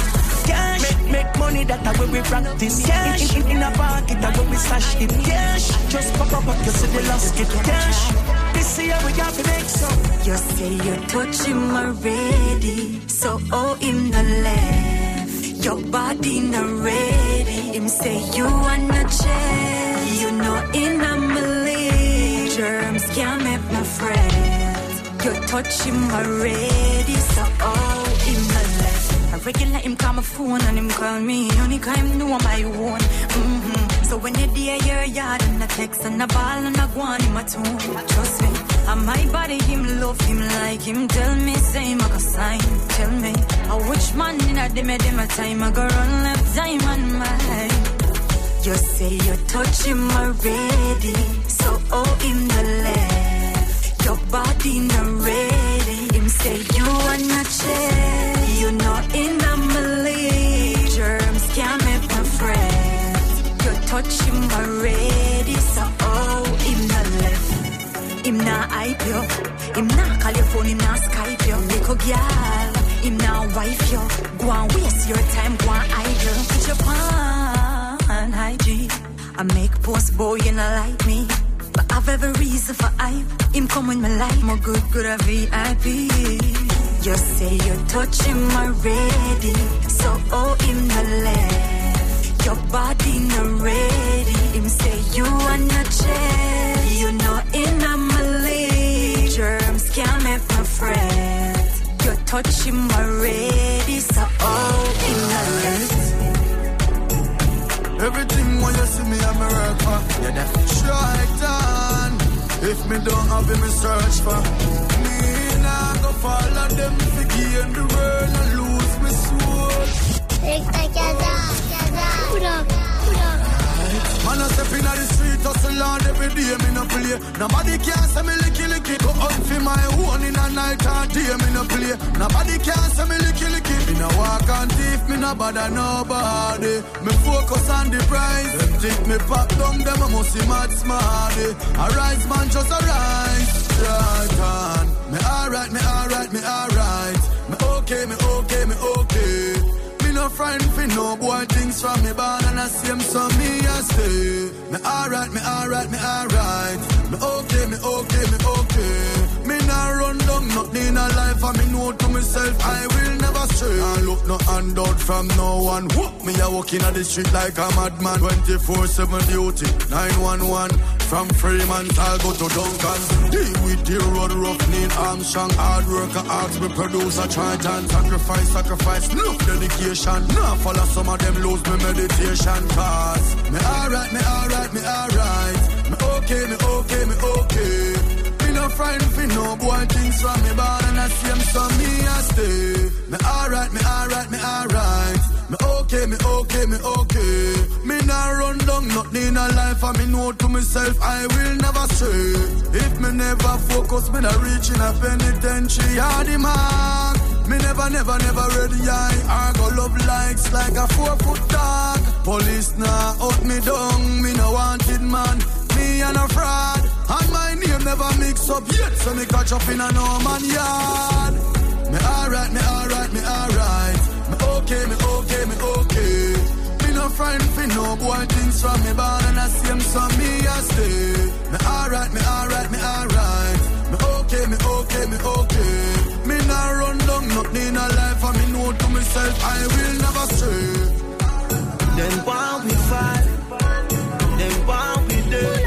Speaker 13: Cash. Make money, that I will we practice. Cash. In a pocket, I will we stash it. Cash. Just pop up pockets and the last get cash. This year we got to make some.
Speaker 14: You say you touch him already, so him the left. Your body not ready. Him say you wanna change. You know in a million germs can't make my friends. You touch him already, so him the left. I regular him call my phone and him call me. Only call him know my own. So when they hear your yard and a text and a ball and a go on in my tune. Trust me, and my body him love him like him. Tell me same I go sign. Tell me, which man in a dem a time I go run left time on mine. You say you touch him already, so him the left. Your body Him not call your phone, him not Skype you. Little girl, him not wife you. Go and waste your time, go and idle. Put your pan IG. I make post boy, you not like me. But I've every reason for hype. Him come in my life, more good a VIP. You say you're touching my ready. So him the left. Your body not ready. Him say you are not jet. You know in my league. Germs can't make my friend. You're touching my ready. So him the left.
Speaker 3: Everything when you see me, I'm a work for. Yeah, that's right on. If me don't have him, me search for. Me nah go follow them to gain the world and lose my soul. Man, I step in the street, hustle hard every day, me no play. Nobody can say me licky. Go out for my own in a night and day, me no play. Nobody can say me licky. Me no walk and thief, me no bother nobody. Me focus on the prize. Them think me pop down, them I must see mad smarty. Arise, man, just arise. Right on. Me alright. Me okay. No friend for no boy things from me born and I see him so me I stay. Me alright. Me okay. Me nah run down nothing in a life and me know to myself I will never stray. I look no handout from no one. Whoop. Me a walking on the street like a madman. 24/7 duty, 911. From Freeman, I'll go to Duncan. Deal with the road rough, need Armstrong. Hard worker, ask me producer, try and sacrifice. Look dedication. Now follow some of them lose me meditation. Cause me alright. Me okay. Me no friend for no boy things from me born and I see him so me I stay. Me alright. Me okay. Me nah run down nothing in a life and me know to myself I will never stray. If me never focus, me not reaching a penitentiary or the mark. Me never ready, I go love likes like a 4-foot dog. Police nah out me down, me no wanted man. Me and a fraud, and my name never mix up yet, so me catch up in a no man yard. Me alright. Me okay. Me no friend for no boy things from me born and I see him so me I stay. Me alright. Me okay. Me nah run down nothing in a life and me know to myself I will never stray.
Speaker 13: Then while we fight, then while we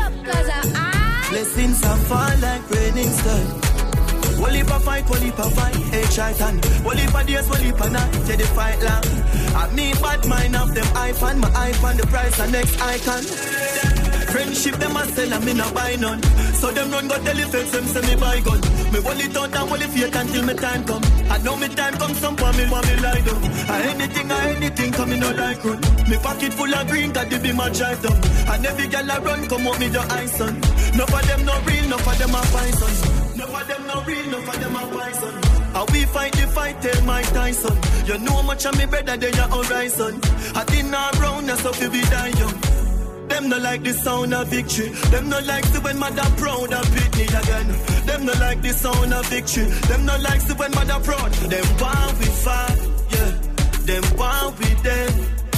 Speaker 13: do, blessings are fall like rain instead. Wall heap a fight, hey Triton. Wall heap a days, wall heap a night, yeah the fight long. I me bad mind of them iPhone, my iPhone the price and next icon. Friendship them a sell and me no buy none. So them run go tell the fakes them say me buy gun. Me hold it out and hold it fake until me time come. I know me time come some for me want me lie down. Anything come me no like run. Me pocket full of green got the be my drive down. And every girl I run come out me the ice on. No for them no real, no for them a poison. No for them no real, no for them a poison. How we fight the fight, tell Mike Tyson. You know much of me better than your horizon. I didn't know round, that's how we die young. Them no like the sound of victory. Them no like to when mother proud of Britney again. Them no like the sound of victory. Them no like to when mother proud. Them while we fight, yeah. Them while we dead.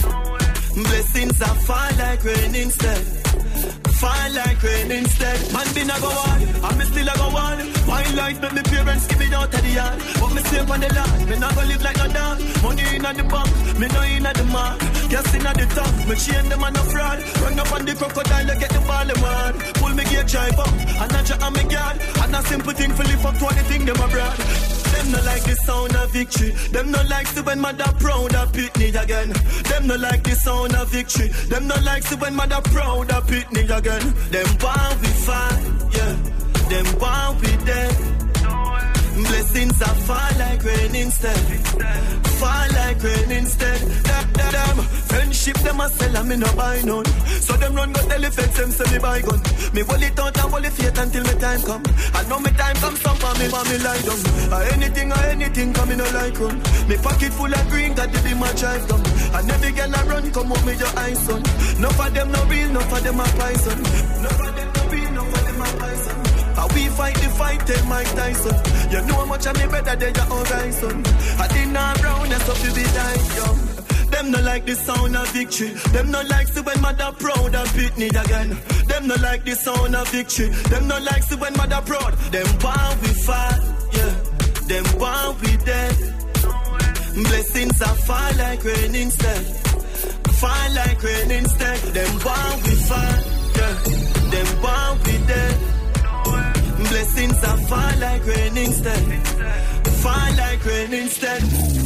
Speaker 13: Blessings are fall like rain instead. Fall like rain instead. Man been a go on, and me still a go on. My life make me parents give me out of the yard. But me safe on the land, me not go live like no dog. Money in at the bank, me no in at the mark. Gas in at the top, me chain them and no fraud. Run up on the crocodile to get the ball in man. Pull me gear drive up, and not your army guard. And a simple thing for live up to anything them abroad. Them no like the sound of victory. Them no like to when mother proud of Pitney again. Them no like the sound of victory. Them no like to when mother proud of Pitney again. Them while we fight, yeah. Them while we dead. Blessings are fall like rain instead. Fall like rain instead. Them friendship them a sell and me no buy none. So them run go tell the feds them say me buy gun. Me hold it out and hold it faith until me time come. I know me time come some for me lie down. Anything come me no like run. Me pocket full of green got to be my drive down. And every girl I run come up with your eyes on. No for them no real, no for them a poison. No for them no real, no for them a poison. How we fight the fight, tell my
Speaker 3: Mike Tyson. You know how much of me better than your horizon. I did not brown, that's up to be dying young. Them no like the sound of victory. Them no like see when mother proud of Pitney again. Them no like the sound of victory. Them no like see when mother proud. Them want we fall, yeah. Them want we dead. Blessings are fall like rain instead. Fall like rain instead. Them want we fall, yeah. Them want we dead. Blessings are fall like rain instead. Fall like rain instead.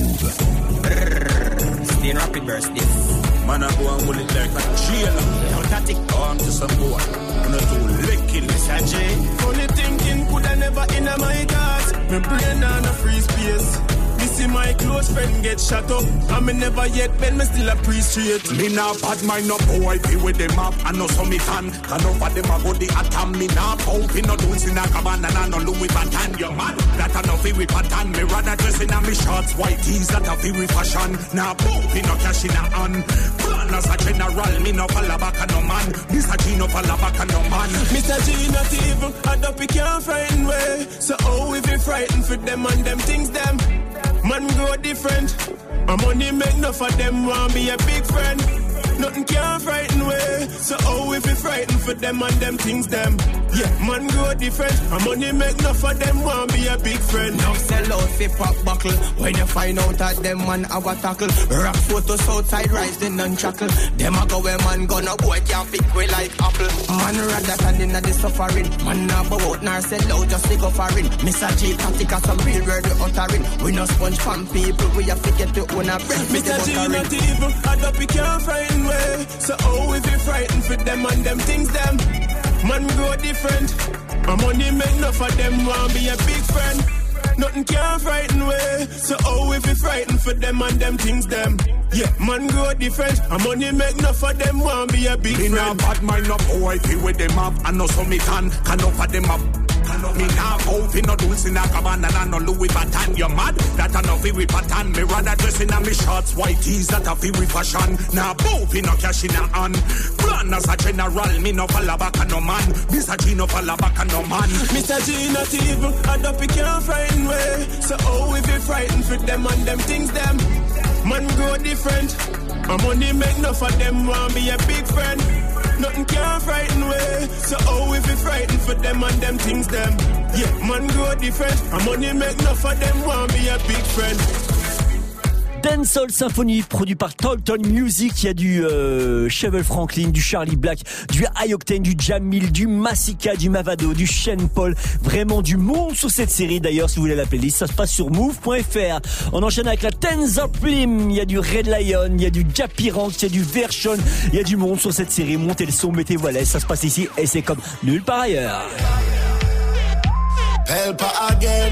Speaker 15: Stay rapid burst this.
Speaker 16: Man, I go and hold it like a jail.
Speaker 15: Automatic.
Speaker 16: On to some boy. I'm not too licking.
Speaker 15: Mr. J.
Speaker 3: Only thinking could I never in my thoughts. My brain on a free space. Me see my close friend get shot up. And me never yet been, me still appreciate.
Speaker 16: Me now bad mind up, oh I feel with them up. I know some me can over them about the atom. Me now pout, me no doing in a cabana. And I know Louis Vuitton, you man. That I know feel with pattern. Me rather dressing on me shorts, white tees. That I feel with fashion. Now pout, me no cash in a hand. Plan as a general, me no fall back no man. Mr. G no fall back no man.
Speaker 3: Mr. G not evil, and up he can't frighten way. So oh if you frightened for them and them things them. Man grow different. My money make enough of them want be a big friend. Nothing can frighten way. So oh if you frightened for them and them things them. Yeah, man grow different. My money make enough of them want be a big friend.
Speaker 15: Now sell out fi pop buckle. When you find out that them man our tackle. Rock photos outside rising and chuckle. Them a go where man gonna boy can't pick way like apple. Man rather standing at the suffering. Man not bow out nor sell out just to go foreign. Mr. G tactical some real word we uttering. We no sponge from people we have to get to own a breath.
Speaker 3: Mr. G not evil, and up he can't frighten way. So oh if you frightened for them and them things them. Man grow different. My money make enough of them want be a big friend. Nothing can frighten way. So oh if you frightened for them and them things them. Yeah, man grow different. My money make enough of them want be a big friend.
Speaker 16: Me now bad mind up, oh I feel with them up. I know some me can offer them up. Me now out in no dulce in a cabana and no Louis Vuitton. You mad? That I know feel with pattern. Me rather dressing on me shorts, white tees. That I feel with fashion. Now both in no cash in a hand. Plan as a general, me no fall back no man. Mr. G no fall back no man.
Speaker 3: Mr. G not evil, and up he can't frighten way. So oh if you frightened for them and them things them. Man grow different. My money make enough of them want be a big friend. Nothing can frighten way. So oh if you frightened for them and them things them. Yeah, man grow different. My money make enough of them want be a big friend.
Speaker 1: Dancehall Symphony, produit par Talkton Music. Il y a du Chevelle Franklin, du Charlie Black, du High Octane, du Jamil, du Massika, du Mavado, du Shane Paul. Vraiment du monde sur cette série. D'ailleurs, si vous voulez la playlist, ça se passe sur move.fr. On enchaîne avec la Tenza Plim. Il y a du Red Lion, il y a du Jappy Ranks, il y a du Version. Il y a du monde sur cette série. Montez le son, mettez-vous à l'aise. Ça se passe ici et c'est comme nulle part ailleurs.
Speaker 5: Help again.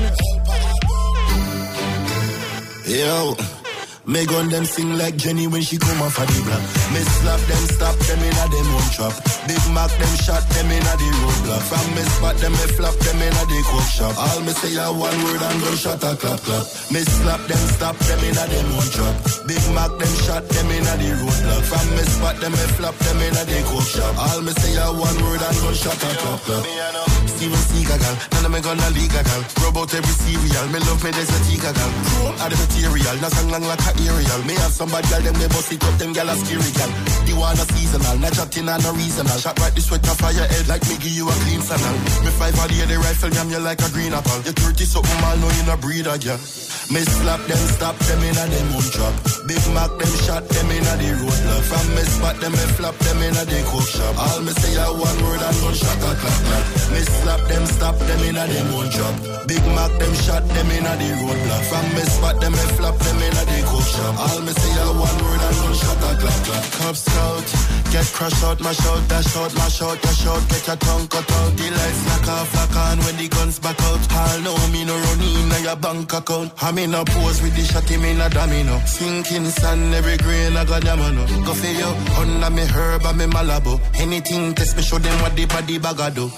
Speaker 5: Yo. Me gun them sing like Jenny when she come off of the block. Me slap them, stop them in a them own trap. Big Mac them shot them in a the roadblock. From me spot them, me flap them in a the coke shop. All me say a one word and gun shot a clap clap. Me slap them, stop them in a them own trap. Big Mac them shot them in a the roadblock. From me spot them, me flap them in a the coke shop. All me say a one word and gun shot a clap clap. Steven Seagal, none of me gonna leak a gal. Rub out every cereal, me love me there's a tika gal. Are the material, not song long like a aerial. Me have some bad gal, them me bust it up, them gal a scary gal. The one a seasonal, not chatting and no reasonal. Shot right the sweat off your head like me give you a clean funnel. Me 5 all the rifle, yam you like a green apple. You 30 something mal, know you no breeder, yeah. Me slap them, stop them in a them own trap. Big Mac them shot them in a the roadblock. From me spot them, me flap them in a the coke shop. All me say a one word and gun shot a clap clap. Me slap them, stop them in a them own trap. Big Mac them shot them in a the roadblock. From me spot them, me flap them in a the coke shop. All me say a one word and gun shot a clap clap. Cub Scout, get crushed out, mash out, dash out, mash out, dash out. Get your tongue cut out, the lights flack on when the guns back out. All know me no run in a your bank account. I'm in a pose with the shot, him in a domino. Sinking sand, every grain I got yamano. Go for you, under me herb and me malabo. Anything test me, show them what the body bag a do.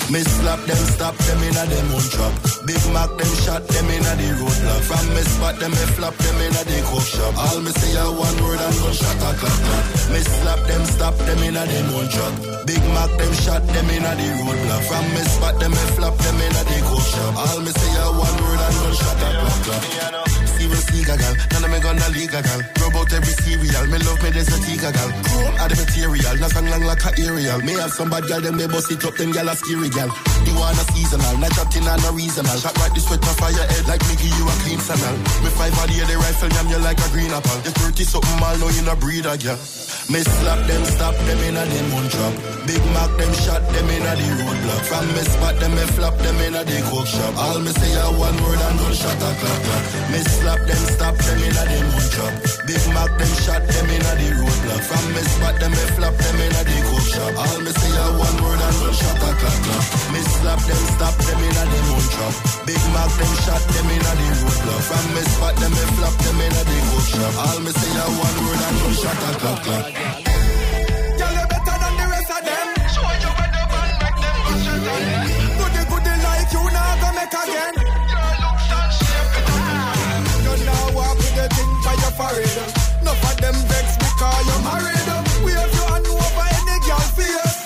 Speaker 5: Me slap them, stop them inna them own trap. Big Mac them shot them inna the roadblock. From me spot them, me flap them inna the coke shop. All me say a one word and gunshot a clap clap. Me slap them, stop them inna them own trap. Big Mac them shot them inna the roadblock. From me spot them, me flap them inna the coke shop. All me say a one word and gunshot a clap clap. Seeker gal, none of me gonna league a gal. Rub out every cereal, me love me there's a tika gal. Add the material, not song long like a aerial. Me have some bad gal, them they bust it up, them gal a scary gal. You want a seasonal, not chopped in and no reasonable. Shot right the sweat off of your head like me give you a clean sandal. Me 5 body the rifle, yam you like a green apple. You 30 something mal, no you no breed a gal. Me slap them, stop them inna them own trap. Big Mac them shot them inna the roadblock. From me spot them, me flap them inna the coke shop. All me say a one word and gunshot a clap clap. Me slap them, stop them inna them own trap. Big Mac them shot them inna the roadblock. From me spot them, me flap them inna the coke shop. All me say a one word and gunshot a clap clap. Me slap them, stop them inna them own trap. Big Mac them shot them inna the roadblock. From me spot them, me flap them inna the coke shop. All me say a one word and gunshot a clap clap.
Speaker 15: Girl, you better than the rest of them. Show you where the man make them go straight on. Goody like you now go make again. Your looks and shape it up. You now walk with the thing by your forehead. Enough of them vex because you're married. We have you hand over any girl face.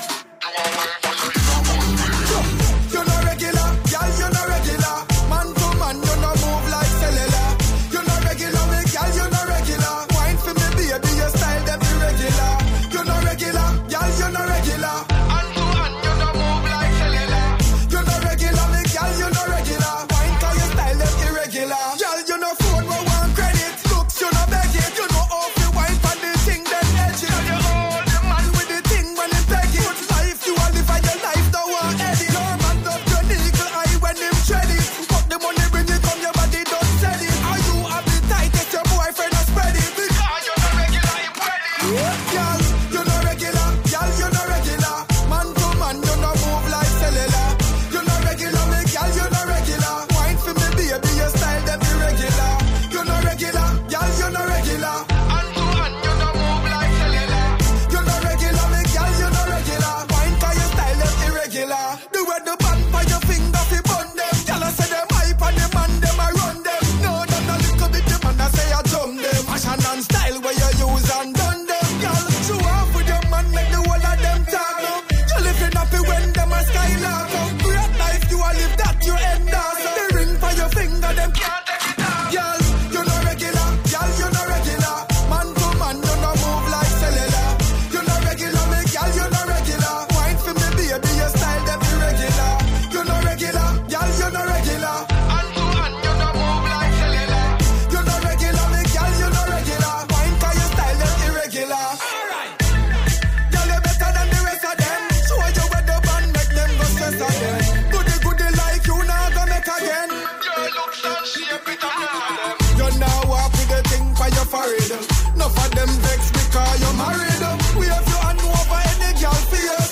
Speaker 15: You're not regular, girl, you're not regular. Man to man, you not move like cellular. You're not regular, girl, you're not regular. Wine for me, baby, your style them irregular. You're not regular, girl, you're not regular. Hand to hand, you not move like cellular. You're not regular, girl, you're not regular. Wine 'cause your style them irregular. Girl, you no phone, we want credit. Looks, you no beg it. You know off the wine for the thing, then edge it. You hold the man with the thing when he beg it. Good life, you all live and your life don't want edit. Your man up your eagle eye when him tread it. Fuck the money, bring it come, your body don't sell it. Are you have the tightest, your boyfriend has spread it. Because you're not regular, you spread it. Girl, you're not regular, girl, you're not regular. Man to man, you not move like cellular. You're not regular, me girl, you're not regular. Wine for me, baby, your style them irregular. You're not regular, girl, you're not regular. Hand to hand, you not move like cellular. You're not regular, me girl, you're not regular. Wine 'cause your style them irregular. The way the band by your finger fi bun them. Girl, I say them hype and the man them a run them. No, them a little bit the man I say I drum them. Fashion and style where you use and done them. Girl, show off with your man, make the whole of them talk now. You living happy when them a skylark up. Great life, you a live that you end up. The ring for your finger, them can't take it off. Girl, you're not regular, girl, you're not regular. Man to man, you not move like cellular. You're not regular, me girl, you're not regular. Wine for me, baby, your style them irregular. You're not regular, girl, you're not regular. Hand to hand, you not move like cellular. You're not regular, me girl, you're not regular. Wine 'cause your style them irregular. Alright, girl, you better than the rest of them. Show you where the band make them go stress again. Goody like you now go make again. Your looks and shape it up. You now walk with the thing for your forehead. Enough of them vex because you're married. We have you hand over any girl face.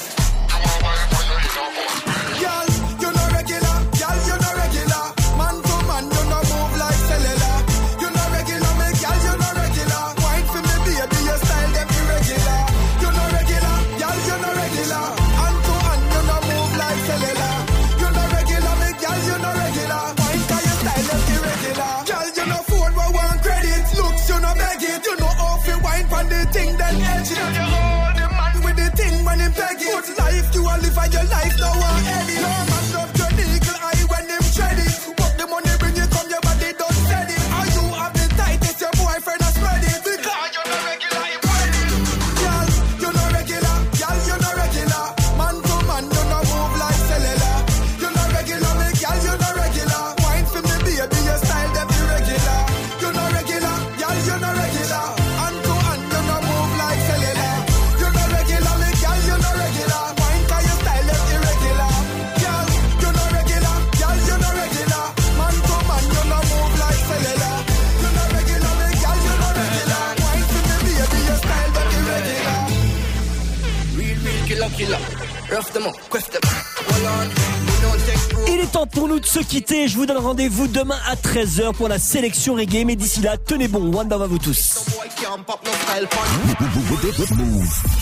Speaker 15: Girl, you're not regular, girl, you're not regular. Man to man, you not move like cellular. You're not regular, me girl, you're not regular. Wine for me, baby, your style them irregular. You're not regular, girl, you're not regular. Hand to hand, you not move like cellular. You're not regular, me girl, you're not regular. Wine 'cause your style them irregular. Girl, you no phone, we want credit. Looks, you no beg it. You know off the wine for the thing, then edge it. You hold the man with the thing when him beg it. Good life, you a live and your life don't want edit. Your man love your eagle eye when him tread it. Fuck the money, bring it come, your body don't sell it. Are you have the tightest, your boyfriend has spread it. Because you're not regular, you spread it. Girl, you're not regular, girl, you're not regular. Man to man, you not move like cellular. You're not regular, me girl, you're not regular. Wine for me, baby, your style them irregular. You're not regular, girl, you're not regular. Hand to hand, you not move like cellular. You're not regular, me girl, you're not regular. Wine 'cause your style them irregular. Girl, you're not regular, girl, you're not regular. Man to man, you not move like cellular. You're not regular, me girl, you're not regular. Wine for me, baby, your style them irregular.
Speaker 17: Real killer. Rough them up, quiff them. Hold on, we don't take proof.
Speaker 1: Il est temps pour nous de se quitter. Je vous donne rendez-vous demain à 13h pour la sélection reggae. Mais d'ici là, tenez bon. One love à vous tous.